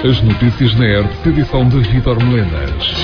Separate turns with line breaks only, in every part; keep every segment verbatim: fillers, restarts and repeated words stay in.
As notícias na R T, edição de Vítor Melenas.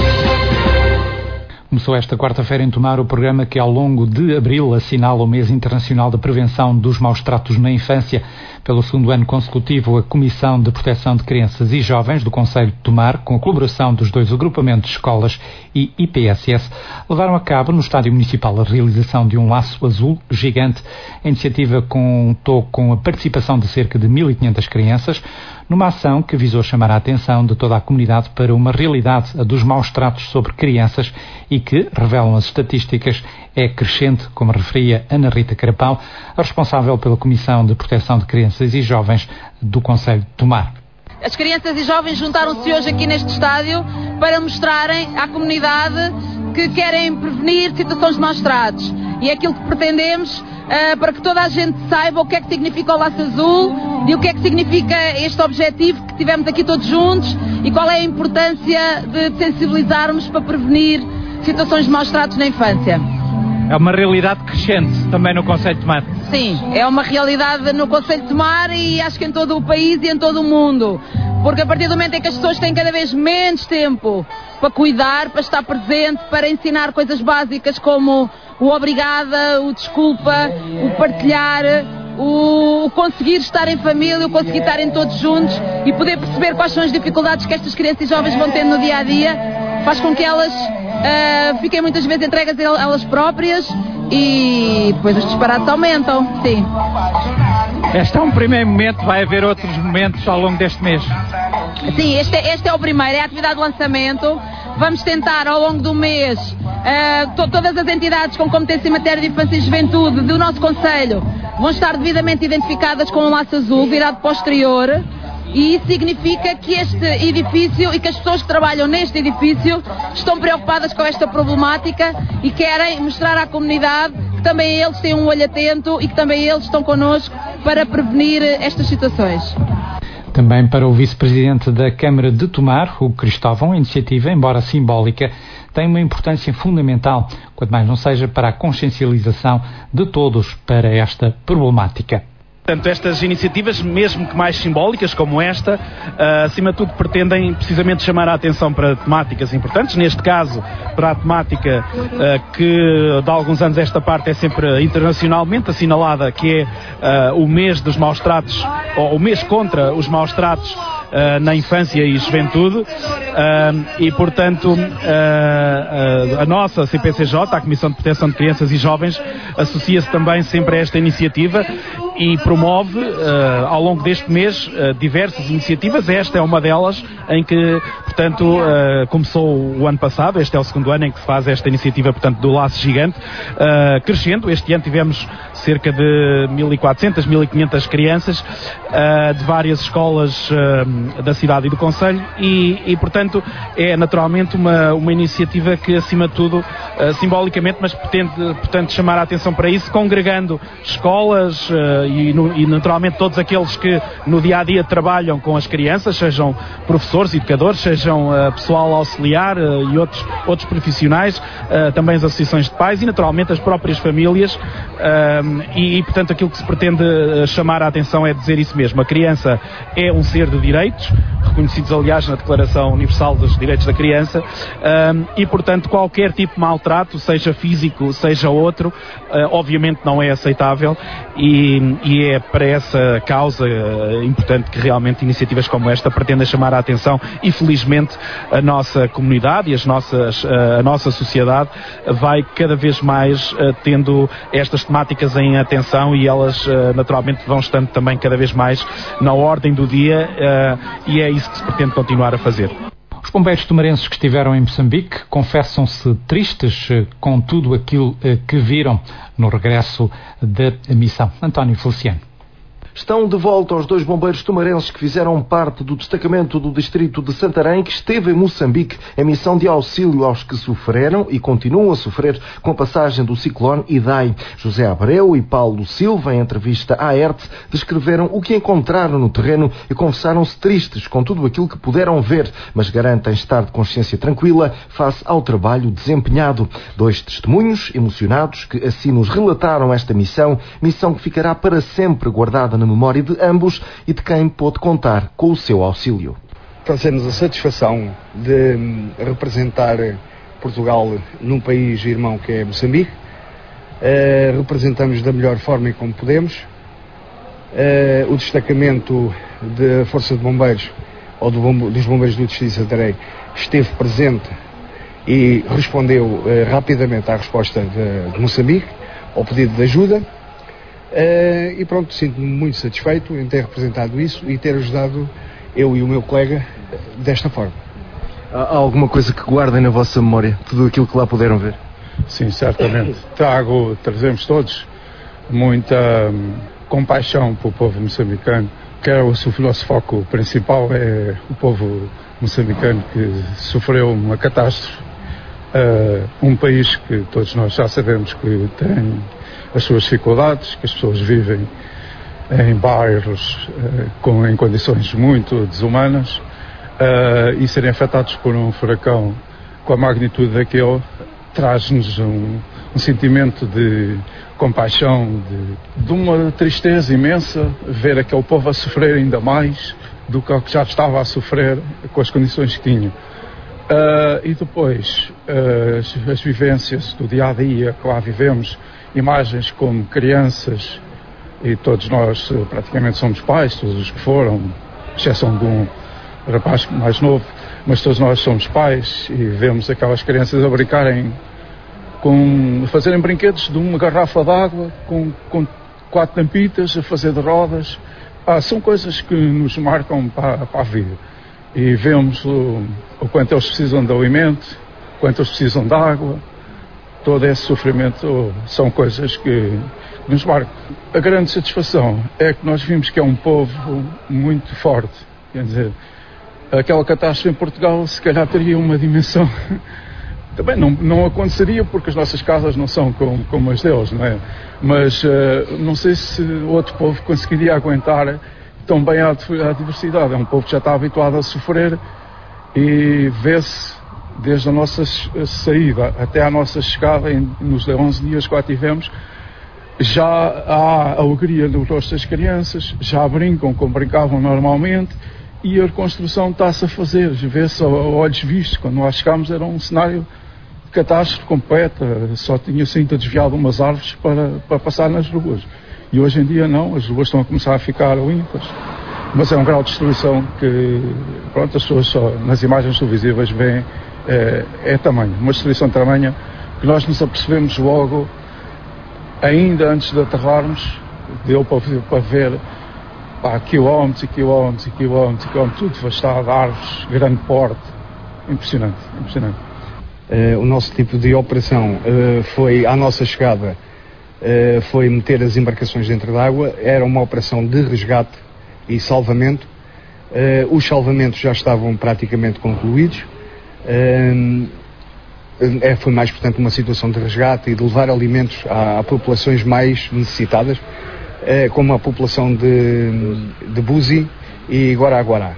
Começou esta quarta-feira em Tomar o programa que ao longo de abril assinala o Mês Internacional da Prevenção dos Maus Tratos na Infância. Pelo segundo ano consecutivo, a Comissão de Proteção de Crianças e Jovens do Concelho de Tomar, com a colaboração dos dois agrupamentos de escolas e I P S S, levaram a cabo no Estádio Municipal a realização de um laço azul gigante. A iniciativa contou com a participação de cerca de mil e quinhentas crianças, numa ação que visou chamar a atenção de toda a comunidade para uma realidade, a dos maus tratos sobre crianças, e que, revelam as estatísticas, é crescente, como referia Ana Rita Carapau, a responsável pela Comissão de Proteção de Crianças e Jovens do Concelho de Tomar.
As crianças e jovens juntaram-se hoje aqui neste estádio para mostrarem à comunidade que querem prevenir situações de maus tratos. E é aquilo que pretendemos uh, para que toda a gente saiba o que é que significa o laço azul e o que é que significa este objetivo que tivemos aqui todos juntos e qual é a importância de sensibilizarmos para prevenir situações de maus tratos na infância.
É uma realidade crescente também no Concelho de Tomar.
Sim, é uma realidade no Concelho de Tomar e acho que em todo o país e em todo o mundo. Porque a partir do momento em que as pessoas têm cada vez menos tempo para cuidar, para estar presente, para ensinar coisas básicas como o obrigada, o desculpa, o partilhar, o conseguir estar em família, o conseguir estarem todos juntos e poder perceber quais são as dificuldades que estas crianças e jovens vão tendo no dia a dia, faz com que elas uh, fiquem muitas vezes entregas a elas próprias e depois os disparates aumentam. Sim.
Este é um primeiro momento, vai haver outros momentos ao longo deste mês?
Sim, este é, este é o primeiro, é a atividade de lançamento. Vamos tentar ao longo do mês, uh, to- todas as entidades com competência em matéria de infância e juventude do nosso Concelho vão estar devidamente identificadas com um laço azul virado para o exterior. E isso significa que este edifício e que as pessoas que trabalham neste edifício estão preocupadas com esta problemática e querem mostrar à comunidade que também eles têm um olho atento e que também eles estão connosco para prevenir estas situações.
Também para o vice-presidente da Câmara de Tomar, o Cristóvão, a iniciativa, embora simbólica, tem uma importância fundamental, quanto mais não seja para a consciencialização de todos para esta problemática.
Portanto, estas iniciativas, mesmo que mais simbólicas como esta, uh, acima de tudo pretendem precisamente chamar a atenção para temáticas importantes, neste caso para a temática uh, que de alguns anos esta parte é sempre internacionalmente assinalada, que é uh, o mês dos maus tratos, ou o mês contra os maus tratos Uh, na infância e juventude, uh, e portanto uh, uh, a nossa C P C J, a Comissão de Proteção de Crianças e Jovens, associa-se também sempre a esta iniciativa e promove uh, ao longo deste mês uh, diversas iniciativas. Esta é uma delas em que, portanto, uh, começou o ano passado. Este é o segundo ano em que se faz esta iniciativa, portanto, do laço gigante, uh, crescendo. Este ano tivemos cerca de mil e quatrocentas, mil e quinhentas crianças uh, de várias escolas uh, da cidade e do Concelho e, e portanto, é naturalmente uma, uma iniciativa que, acima de tudo, uh, simbolicamente, mas pretende, portanto, chamar a atenção para isso, congregando escolas uh, e, no, e, naturalmente, todos aqueles que no dia-a-dia trabalham com as crianças, sejam professores, educadores, sejam uh, pessoal auxiliar uh, e outros, outros profissionais, uh, também as associações de pais e, naturalmente, as próprias famílias. Uh, e, e, portanto, aquilo que se pretende uh, chamar a atenção é dizer isso mesmo. A criança é um ser de direitos, reconhecidos, aliás, na Declaração Universal dos Direitos da Criança, um, e, portanto, qualquer tipo de maltrato, seja físico, seja outro, uh, obviamente não é aceitável e, e é para essa causa uh, importante que realmente iniciativas como esta pretendem chamar a atenção e, felizmente, a nossa comunidade e as nossas, uh, a nossa sociedade vai cada vez mais uh, tendo estas temáticas em atenção e elas, uh, naturalmente, vão estando também cada vez mais na ordem do dia. Uh, e é isso que se pretende continuar a fazer.
Os bombeiros tomarenses que estiveram em Moçambique confessam-se tristes com tudo aquilo que viram no regresso da missão. António Feliciano.
Estão de volta os dois bombeiros tomarenses que fizeram parte do destacamento do distrito de Santarém, que esteve em Moçambique em missão de auxílio aos que sofreram e continuam a sofrer com a passagem do ciclone Idai. José Abreu e Paulo Silva, em entrevista à R T, descreveram o que encontraram no terreno e confessaram-se tristes com tudo aquilo que puderam ver, mas garantem estar de consciência tranquila face ao trabalho desempenhado. Dois testemunhos emocionados que assim nos relataram esta missão, missão que ficará para sempre guardada na memória de ambos e de quem pôde contar com o seu auxílio.
trazemos a satisfação de representar Portugal num país irmão que é Moçambique. Uh, representamos da melhor forma e como podemos. Uh, o destacamento da Força de Bombeiros, ou do bombe, dos Bombeiros do Distrito de Santarém, esteve presente e respondeu uh, rapidamente à resposta de, de Moçambique, ao pedido de ajuda. Uh, e pronto, sinto-me muito satisfeito em ter representado isso e ter ajudado eu e o meu colega desta forma.
Há alguma coisa que guardem na vossa memória, tudo aquilo que lá puderam ver?
Sim, certamente. Trago, trazemos todos muita hum, compaixão para o povo moçambicano, que é o, o nosso foco principal, é o povo moçambicano que sofreu uma catástrofe. Uh, um país que todos nós já sabemos que tem as suas dificuldades, que as pessoas vivem em bairros uh, com, em condições muito desumanas, uh, e serem afetados por um furacão com a magnitude daquele traz-nos um, um sentimento de compaixão, de, de uma tristeza imensa ver aquele povo a sofrer ainda mais do que o que já estava a sofrer com as condições que tinha. Uh, e depois uh, as, as vivências do dia a dia que lá vivemos, imagens como crianças, e todos nós uh, praticamente somos pais, todos os que foram, exceção de um rapaz mais novo, mas todos nós somos pais e vemos aquelas crianças a brincarem, com, a fazerem brinquedos de uma garrafa d'água com, com quatro tampitas, a fazer de rodas. Ah, são coisas que nos marcam para, para a vida. E vemos o, o quanto eles precisam de alimento, quanto eles precisam de água. Todo esse sofrimento são coisas que nos marcam. A grande satisfação é que nós vimos que é um povo muito forte. Quer dizer, aquela catástrofe em Portugal se calhar teria uma dimensão... Também não, não aconteceria porque as nossas casas não são como, como as deles, não é? Mas uh, não sei se outro povo conseguiria aguentar tão bem a, a diversidade. É um povo que já está habituado a sofrer e vê-se desde a nossa saída até a nossa chegada, em, nos onze dias que lá tivemos, já há alegria no rosto das crianças, já brincam como brincavam normalmente e a reconstrução está-se a fazer, vê-se a olhos vistos. Quando lá chegámos era um cenário de catástrofe completa, só tinha sido desviado umas árvores para, para passar nas ruas. E hoje em dia não, as ruas estão a começar a ficar limpas. Mas é um grau de destruição que, pronto, as pessoas só nas imagens televisivas veem, é, é tamanho, uma destruição tamanha que nós nos apercebemos logo, ainda antes de aterrarmos, deu para, para ver pá, quilómetros e quilómetros e quilómetros e quilómetros, tudo devastado, árvores, grande porte, impressionante, impressionante.
Uh, o nosso tipo de operação uh, foi, à nossa chegada, uh, foi meter as embarcações dentro d'água, era uma operação de resgate e salvamento. Uh, os salvamentos já estavam praticamente concluídos. Uh, é, foi mais, portanto, uma situação de resgate e de levar alimentos a, a populações mais necessitadas, uh, como a população de, de Buzi e Guaraguará.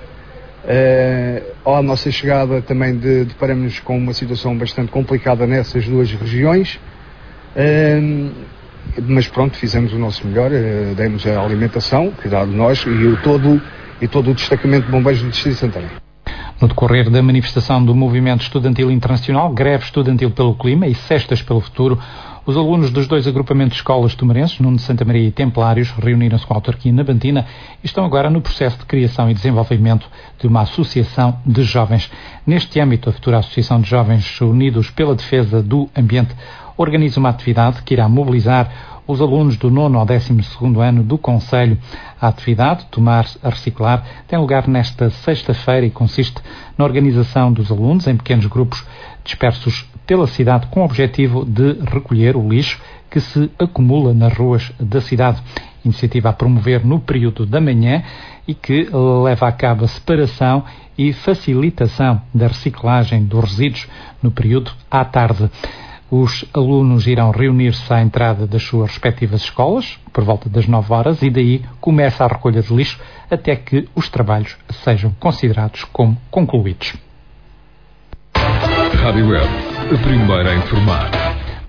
Uh, à nossa chegada também de, deparamos com uma situação bastante complicada nessas duas regiões, uh, mas pronto, fizemos o nosso melhor, uh, demos a alimentação, cuidado de nós e o todo, e todo o destacamento de bombeiros do Distrito de Santarém.
No decorrer da manifestação do Movimento Estudantil Internacional, Greve Estudantil pelo Clima e Cestas pelo Futuro, os alunos dos dois agrupamentos de escolas tumarenses, Nuno de Santa Maria e Templários, reuniram-se com a autarquia na Bantina e estão agora no processo de criação e desenvolvimento de uma associação de jovens. Neste âmbito, a futura Associação de Jovens Unidos pela Defesa do Ambiente organiza uma atividade que irá mobilizar os alunos do nono ao décimo segundo ano do Conselho. A atividade, Tomar a Reciclar, tem lugar nesta sexta-feira e consiste na organização dos alunos em pequenos grupos dispersos pela cidade com o objetivo de recolher o lixo que se acumula nas ruas da cidade. Iniciativa a promover no período da manhã e que leva a cabo a separação e facilitação da reciclagem dos resíduos no período à tarde. Os alunos irão reunir-se à entrada das suas respectivas escolas, por volta das nove horas, e daí começa a recolha de lixo até que os trabalhos sejam considerados como concluídos.
Rádio Web, a primeira a informar.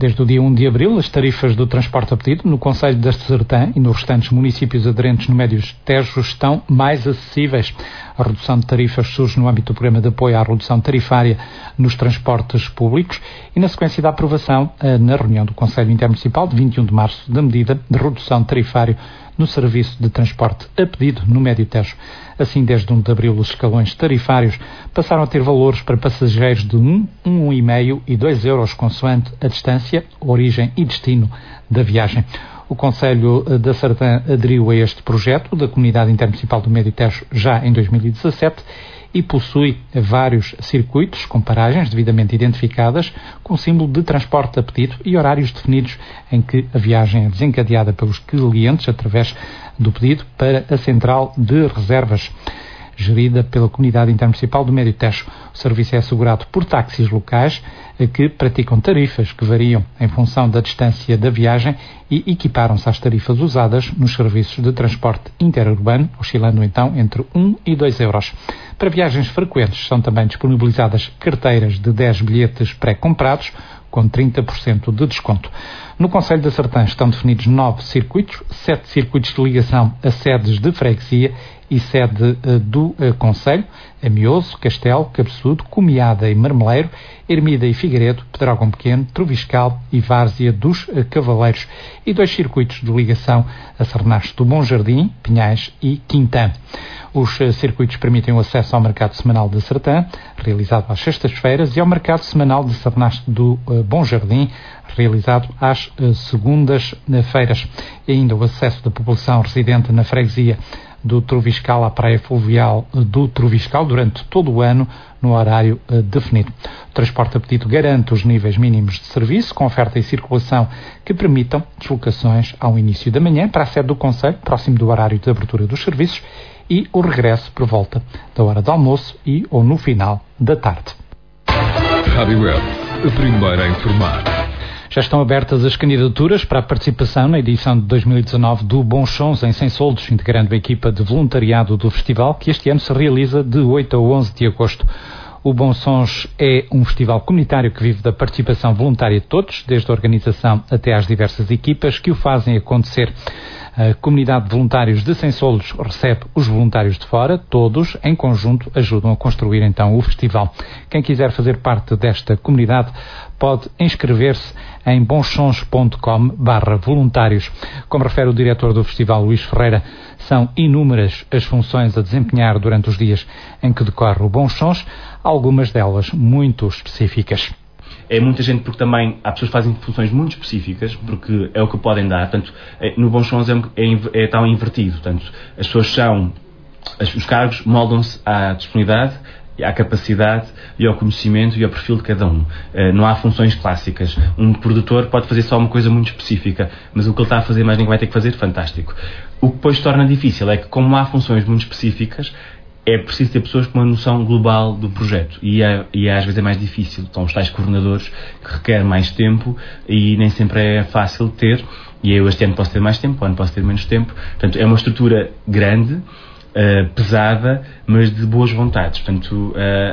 Desde o dia um de abril, as tarifas do transporte a pedido no concelho da Sertã e nos restantes municípios aderentes no Médio Tejo estão mais acessíveis. A redução de tarifas surge no âmbito do programa de apoio à redução tarifária nos transportes públicos e na sequência da aprovação na reunião do Conselho Intermunicipal de vinte e um de março da medida de redução tarifária no serviço de transporte a pedido no Médio Tejo. Assim, desde um de abril, os escalões tarifários passaram a ter valores para passageiros de um, um e meio e dois euros, consoante a distância, origem e destino da viagem. O Concelho da Sertã aderiu a este projeto da Comunidade Intermunicipal do Médio Tejo já em dois mil e dezassete e possui vários circuitos com paragens devidamente identificadas, com símbolo de transporte a pedido e horários definidos em que a viagem é desencadeada pelos clientes através do pedido para a central de reservas, gerida pela Comunidade Intermunicipal do Médio Tejo. O serviço é assegurado por táxis locais que praticam tarifas que variam em função da distância da viagem e equiparam-se às tarifas usadas nos serviços de transporte interurbano, oscilando então entre um e dois euros. Para viagens frequentes são também disponibilizadas carteiras de dez bilhetes pré-comprados com trinta por cento de desconto. No Concelho da Sertã estão definidos nove circuitos, sete circuitos de ligação a sedes de freguesia e sede uh, do uh, Concelho, Amioso, Castelo, Cabeçudo, Comiada e Marmeleiro, Ermida e Figueiredo, Pedrógão Pequeno, Troviscal e Várzea dos uh, Cavaleiros, e dois circuitos de ligação a Sernache do Bom Jardim, Pinhais e Quintã. Os uh, circuitos permitem o acesso ao mercado semanal de Sertã, realizado às sextas-feiras, e ao mercado semanal de Sernache do uh, Bom Jardim, realizado às uh, segundas-feiras. E ainda o acesso da população residente na freguesia do Troviscal à praia fluvial do Troviscal durante todo o ano no horário uh, definido. O transporte a pedido garante os níveis mínimos de serviço, com oferta e circulação que permitam deslocações ao início da manhã para a sede do Concelho, próximo do horário de abertura dos serviços, e o regresso por volta da hora do almoço e ou no final da tarde.
Rádio Web, a primeira a informar.
Já estão abertas as candidaturas para a participação na edição de dois mil e dezanove do Bons Sons em Sensoldos, integrando a equipa de voluntariado do festival, que este ano se realiza de oito a onze de agosto. O Bons Sons é um festival comunitário que vive da participação voluntária de todos, desde a organização até às diversas equipas que o fazem acontecer. A comunidade de voluntários de Sensoldos recebe os voluntários de fora, todos, em conjunto, ajudam a construir então o festival. Quem quiser fazer parte desta comunidade pode inscrever-se em bonsons ponto com barra voluntários. Como refere o diretor do festival, Luís Ferreira, são inúmeras as funções a desempenhar durante os dias em que decorre o Bons Sons, algumas delas muito específicas.
É muita gente, porque também há pessoas que fazem funções muito específicas, porque é o que podem dar. Portanto, no Bons Sons é, é, é tão invertido. Portanto, as pessoas são, os cargos moldam-se à disponibilidade, à capacidade e ao conhecimento e ao perfil de cada um. Não há funções clássicas. Um produtor pode fazer só uma coisa muito específica, mas o que ele está a fazer mais ninguém vai ter que fazer, fantástico. O que depois torna difícil é que, como há funções muito específicas, é preciso ter pessoas com uma noção global do projeto e, é, e às vezes é mais difícil. São os tais coordenadores que requerem mais tempo e nem sempre é fácil de ter, e eu este ano posso ter mais tempo, o ano posso ter menos tempo. Portanto, é uma estrutura grande, uh, pesada, mas de boas vontades. Portanto, uh,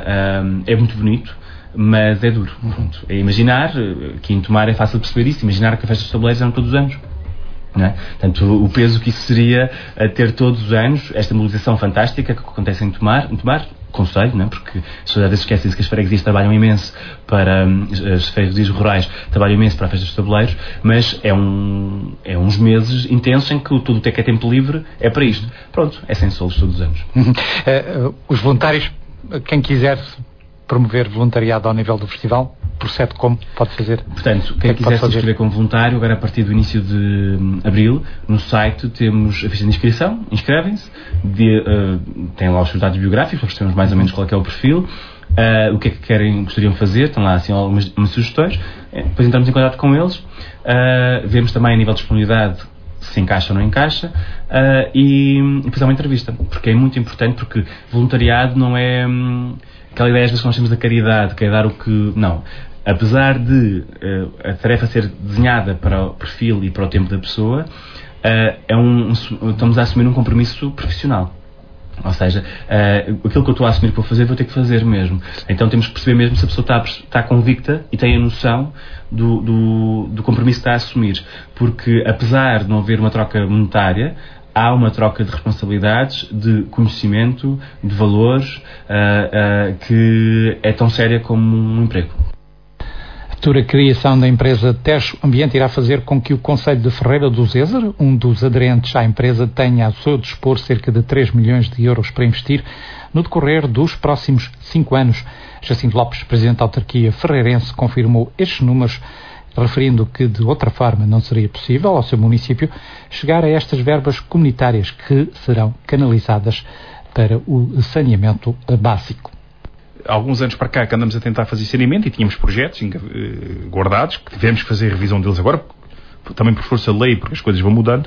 uh, é muito bonito, mas é duro. Pronto. É imaginar, que em Tomar é fácil perceber isso, imaginar que a festa dos tabuleiros eram todos os anos. Não é? Portanto, o peso que isso seria a ter todos os anos, esta mobilização fantástica que acontece em Tomar, em Tomar Conselho, não é? Porque as pessoas às vezes esquecem-se que as freguesias trabalham imenso para, as freguesias rurais trabalham imenso para a festa dos tabuleiros, mas é, um, é uns meses intensos em que tudo o que é tempo livre é para isto. Pronto, é sem solos todos os anos.
uh, os voluntários, quem quiser promover voluntariado ao nível do festival, procede como? Pode fazer?
Portanto, quem quiser se inscrever como voluntário, agora a partir do início de um, abril, no site temos a ficha de inscrição, inscrevem-se, uh, têm lá os seus dados biográficos, para percebermos mais ou menos qual é, que é o perfil, uh, o que é que querem, gostariam de fazer, estão lá assim algumas, algumas sugestões, uh, depois entramos em contato com eles, uh, vemos também a nível de disponibilidade se encaixa ou não encaixa, uh, e, e depois há uma entrevista, porque é muito importante, porque voluntariado não é hum, aquela ideia às vezes que nós temos da caridade, que é dar o que... Não. Apesar de uh, a tarefa ser desenhada para o perfil e para o tempo da pessoa, uh, é um, um, estamos a assumir um compromisso profissional. Ou seja, uh, aquilo que eu estou a assumir para fazer, vou ter que fazer mesmo. Então temos que perceber mesmo se a pessoa está, está convicta e tem a noção do, do, do compromisso que está a assumir. Porque, apesar de não haver uma troca monetária, há uma troca de responsabilidades, de conhecimento, de valores, uh, uh, que é tão séria como um emprego.
A futura criação da empresa Tejo Ambiente irá fazer com que o Concelho de Ferreira do Zezer, um dos aderentes à empresa, tenha ao seu dispor cerca de três milhões de euros para investir no decorrer dos próximos cinco anos. Jacinto Lopes, presidente da autarquia ferreirense, confirmou estes números, referindo que de outra forma não seria possível ao seu município chegar a estas verbas comunitárias que serão canalizadas para o saneamento básico.
Há alguns anos para cá que andamos a tentar fazer saneamento e tínhamos projetos guardados, que tivemos que fazer a revisão deles agora, também por força de lei, porque as coisas vão mudando.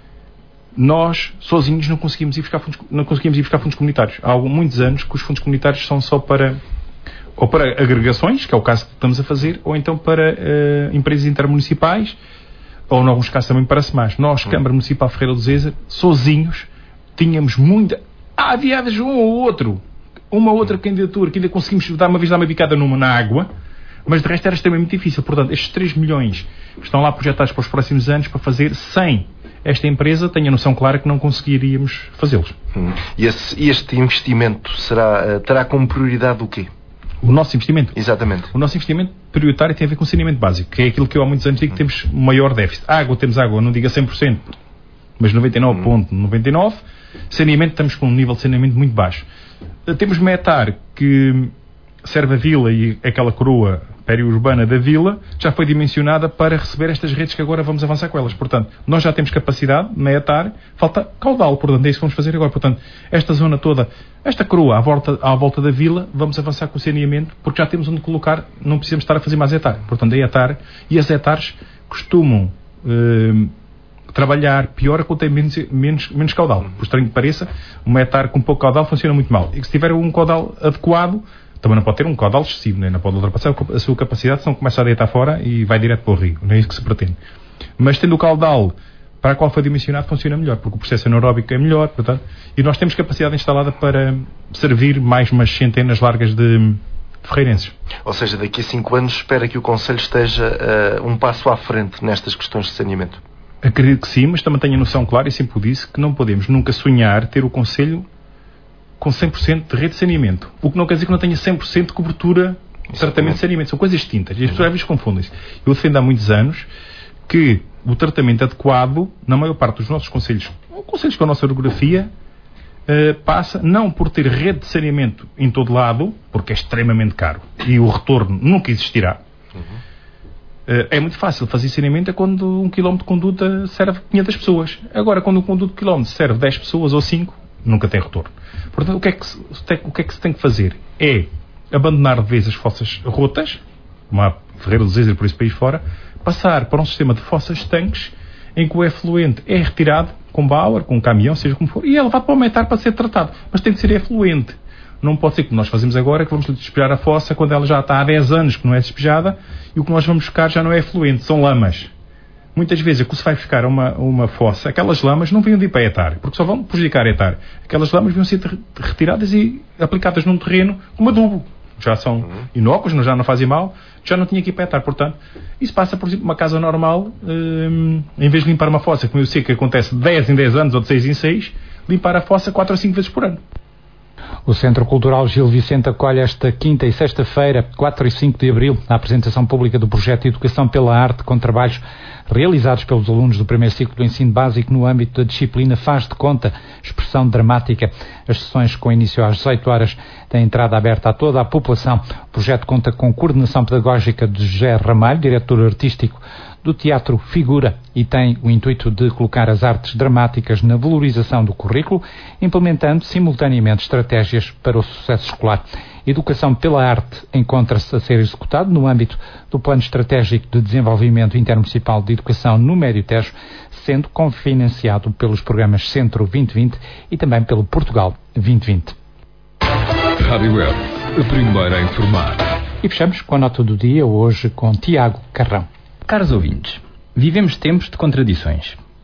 Nós, sozinhos, não conseguimos ir buscar fundos, não conseguimos ir buscar fundos comunitários. Há muitos anos que os fundos comunitários são só para, ou para agregações, que é o caso que estamos a fazer, ou então para uh, empresas intermunicipais, ou em alguns casos também para SEMAS. Nós, Câmara Municipal Ferreira do Zezer, sozinhos, tínhamos muita... Ah, havia um ou outro... uma outra candidatura que ainda conseguimos dar uma vez dar uma bicada numa na água, mas de resto era extremamente difícil. Portanto, estes três milhões estão lá projetados para os próximos anos para fazer sem esta empresa, tenho a noção clara que não conseguiríamos fazê-los.
Hum. E esse, este investimento será, terá como prioridade o quê?
O nosso investimento?
Exatamente.
O nosso investimento prioritário tem a ver com o saneamento básico, que é aquilo que eu há muitos anos digo que temos maior déficit. Água, temos água, não diga cem por cento, mas noventa e nove vírgula noventa e nove por cento. Saneamento, estamos com um nível de saneamento muito baixo. Temos uma hectare que serve a vila e aquela coroa periurbana da vila já foi dimensionada para receber estas redes que agora vamos avançar com elas. Portanto, nós já temos capacidade, na hectare, falta caudal, portanto, é isso que vamos fazer agora. Portanto, esta zona toda, esta coroa à volta, à volta da vila, vamos avançar com o saneamento, porque já temos onde colocar, não precisamos estar a fazer mais hectare. Portanto, a hectare, e as hectares costumam... Eh, trabalhar pior quando tem menos, menos, menos caudal. Por estranho que pareça, uma hectare com pouco caudal funciona muito mal. E se tiver um caudal adequado, também não pode ter um caudal excessivo, né? Não pode ultrapassar a sua capacidade, senão começa a deitar fora e vai direto para o rio. Não é isso que se pretende. Mas tendo o caudal para a qual foi dimensionado, funciona melhor, porque o processo anaeróbico é melhor, portanto, e nós temos capacidade instalada para servir mais umas centenas largas de ferreirenses.
Ou seja, daqui a cinco anos espera que o Concelho esteja uh, um passo à frente nestas questões de saneamento.
Acredito que sim, mas também tenho a noção clara, e sempre o disse, que não podemos nunca sonhar ter o Concelho com cem por cento de rede de saneamento. O que não quer dizer que não tenha cem por cento de cobertura de tratamento de saneamento. São coisas distintas. E as pessoas às vezes confundem-se. Eu defendo há muitos anos que o tratamento adequado, na maior parte dos nossos concelhos, concelhos com a nossa orografia, uh, passa não por ter rede de saneamento em todo lado, porque é extremamente caro, e o retorno nunca existirá. Uhum. É muito fácil fazer saneamento é quando um quilómetro de conduta serve quinhentas pessoas. Agora, quando um conduto de quilómetro serve dez pessoas ou cinco, nunca tem retorno. Portanto, o que é que se, o que é que se tem que fazer? É abandonar de vez as fossas rotas, como a Ferreira do Zezer por esse país fora, passar para um sistema de fossas tanques, em que o efluente é retirado com Bauer, com um caminhão, seja como for, e é levado para aumentar para ser tratado. Mas tem que ser efluente. Não pode ser que nós fazemos agora, que vamos despejar a fossa quando ela já está há dez anos que não é despejada, e o que nós vamos buscar já não é efluente, são lamas. Muitas vezes, quando se vai buscar uma, uma fossa, aquelas lamas não vinham de ir para a hectare, porque só vão prejudicar a hectare. Aquelas lamas vinham ser retiradas e aplicadas num terreno como adubo. Já são uhum. inócuos, já não fazem mal, já não tinha que ir para a hectare. Portanto, isso passa, por exemplo, uma casa normal, hum, em vez de limpar uma fossa, como eu sei que acontece de dez em dez anos ou de seis em seis, limpar a fossa quatro ou cinco vezes por ano.
O Centro Cultural Gil Vicente acolhe esta quinta e sexta-feira, quatro e cinco de abril, a apresentação pública do projeto Educação pela Arte, com trabalhos realizados pelos alunos do primeiro ciclo do ensino básico no âmbito da disciplina Faz de Conta, expressão dramática. As sessões, com início às dezoito horas, têm entrada aberta a toda a população. O projeto conta com coordenação pedagógica de José Ramalho, diretor artístico do Teatro Figura, e tem o intuito de colocar as artes dramáticas na valorização do currículo, implementando simultaneamente estratégias para o sucesso escolar. Educação pela Arte encontra-se a ser executado no âmbito do Plano Estratégico de Desenvolvimento Intermunicipal de Educação no Médio Tejo, sendo cofinanciado pelos programas Centro vinte vinte e também pelo Portugal vinte vinte.
Rádio Web, a primeira a informar.
E fechamos com a nota do dia, hoje com Tiago Carrão.
Caros ouvintes, vivemos tempos de contradições.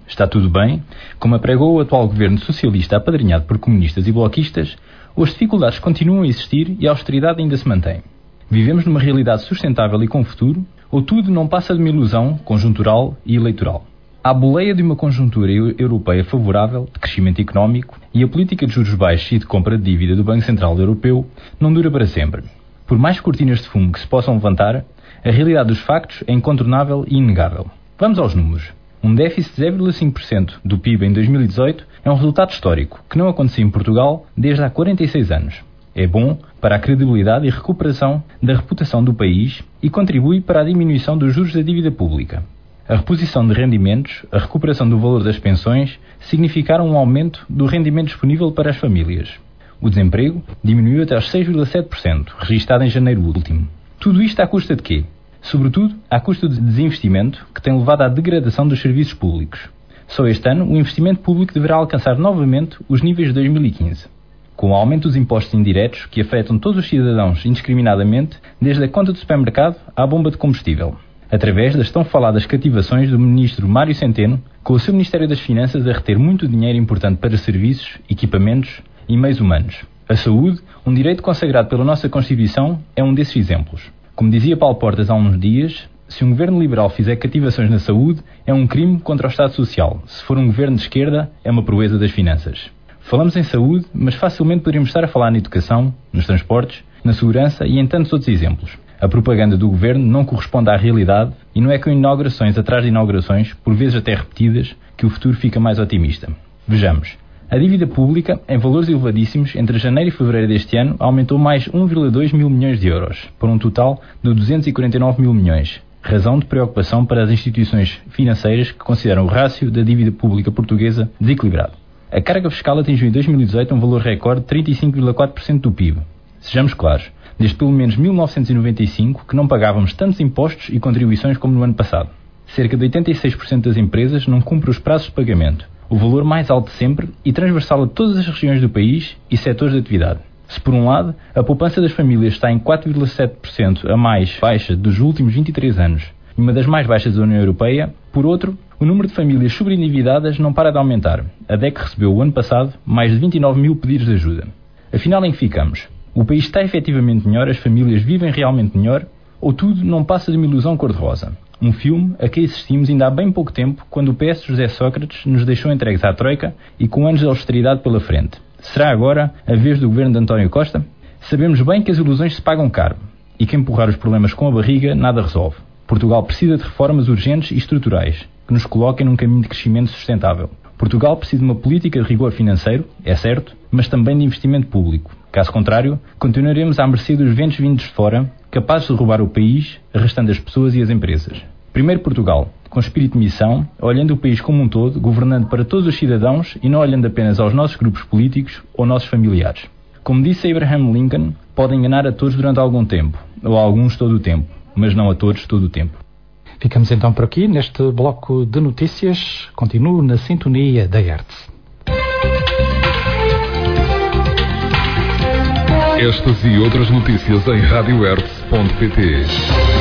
está tudo bem, como apregou o atual governo socialista apadrinhado por comunistas e bloquistas, as dificuldades continuam a existir e a austeridade ainda se mantém. Vivemos numa realidade sustentável e com futuro, ou tudo não passa de uma ilusão conjuntural e eleitoral? A boleia de uma conjuntura europeia favorável, de crescimento económico, e a política de juros baixos e de compra de dívida do Banco Central Europeu não dura para sempre. Por mais cortinas de fumo que se possam levantar, a realidade dos factos é incontornável e inegável. Vamos aos números. Um déficit de zero vírgula cinco por cento do P I B em dois mil e dezoito é um resultado histórico que não acontecia em Portugal desde há quarenta e seis anos. É bom para a credibilidade e recuperação da reputação do país e contribui para a diminuição dos juros da dívida pública. A reposição de rendimentos, a recuperação do valor das pensões, significaram um aumento do rendimento disponível para as famílias. O desemprego diminuiu até aos seis vírgula sete por cento, registado em janeiro último. Tudo isto à custa de quê? Sobretudo, à custa de desinvestimento, que tem levado à degradação dos serviços públicos. Só este ano, o investimento público deverá alcançar novamente os níveis de dois mil e quinze. Com o aumento dos impostos indiretos, que afetam todos os cidadãos indiscriminadamente, desde a conta do supermercado à bomba de combustível. Através das tão faladas cativações do ministro Mário Centeno, com o seu Ministério das Finanças a reter muito dinheiro importante para serviços, equipamentos e meios humanos. A saúde, um direito consagrado pela nossa Constituição, é um desses exemplos. Como dizia Paulo Portas há uns dias, se um governo liberal fizer cativações na saúde, é um crime contra o Estado Social. Se for um governo de esquerda, é uma proeza das finanças. Falamos em saúde, mas facilmente poderíamos estar a falar na educação, nos transportes, na segurança e em tantos outros exemplos. A propaganda do governo não corresponde à realidade e não é com inaugurações atrás de inaugurações, por vezes até repetidas, que o futuro fica mais otimista. Vejamos. A dívida pública, em valores elevadíssimos, entre janeiro e fevereiro deste ano, aumentou mais um vírgula dois mil milhões de euros, por um total de duzentos e quarenta e nove mil milhões. Razão de preocupação para as instituições financeiras que consideram o rácio da dívida pública portuguesa desequilibrado. A carga fiscal atingiu em dois mil e dezoito um valor recorde de trinta e cinco vírgula quatro por cento do P I B. Sejamos claros, desde pelo menos mil novecentos e noventa e cinco que não pagávamos tantos impostos e contribuições como no ano passado. Cerca de oitenta e seis por cento das empresas não cumprem os prazos de pagamento, o valor mais alto de sempre e transversal a todas as regiões do país e setores de atividade. Se por um lado, a poupança das famílias está em quatro vírgula sete por cento a mais baixa dos últimos vinte e três anos e uma das mais baixas da União Europeia, por outro, o número de famílias sobreendividadas não para de aumentar. A D E C recebeu o ano passado mais de vinte e nove mil pedidos de ajuda. Afinal, em que ficamos? O país está efetivamente melhor, as famílias vivem realmente melhor, ou tudo não passa de uma ilusão cor-de-rosa? Um filme a que assistimos ainda há bem pouco tempo, quando o P S José Sócrates nos deixou entregues à Troika e com anos de austeridade pela frente. Será agora a vez do governo de António Costa? Sabemos bem que as ilusões se pagam caro e que empurrar os problemas com a barriga nada resolve. Portugal precisa de reformas urgentes e estruturais, que nos coloquem num caminho de crescimento sustentável. Portugal precisa de uma política de rigor financeiro, é certo, mas também de investimento público. Caso contrário, continuaremos à mercê dos ventos vindos de fora, capazes de roubar o país, arrastando as pessoas e as empresas. Primeiro Portugal, com espírito de missão, olhando o país como um todo, governando para todos os cidadãos e não olhando apenas aos nossos grupos políticos ou nossos familiares. Como disse Abraham Lincoln, pode enganar a todos durante algum tempo, ou a alguns todo o tempo, mas não a todos todo o tempo.
Ficamos então por aqui neste bloco de notícias. Continuo na sintonia da Hertz.
Estas e outras notícias em rádio hertz ponto pt.